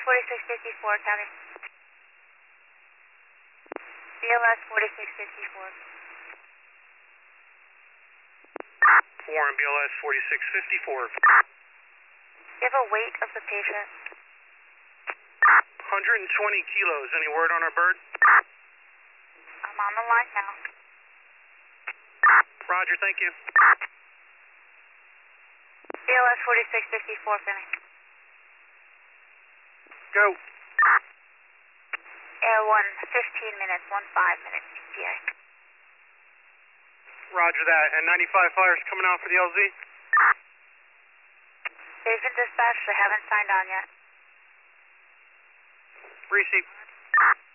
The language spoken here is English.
4654, County. BLS 4654. Warren, BLS 4654. Do you have a weight of the patient? 120 kilos. Any word on our bird? I'm on the line now. Roger, thank you. BLS 4654, County. Go. Air 1, 15 minutes, 15 minutes, ETA. Roger that. And 95 flyers coming out for the LZ? They've been dispatched. They haven't signed on yet. Receive.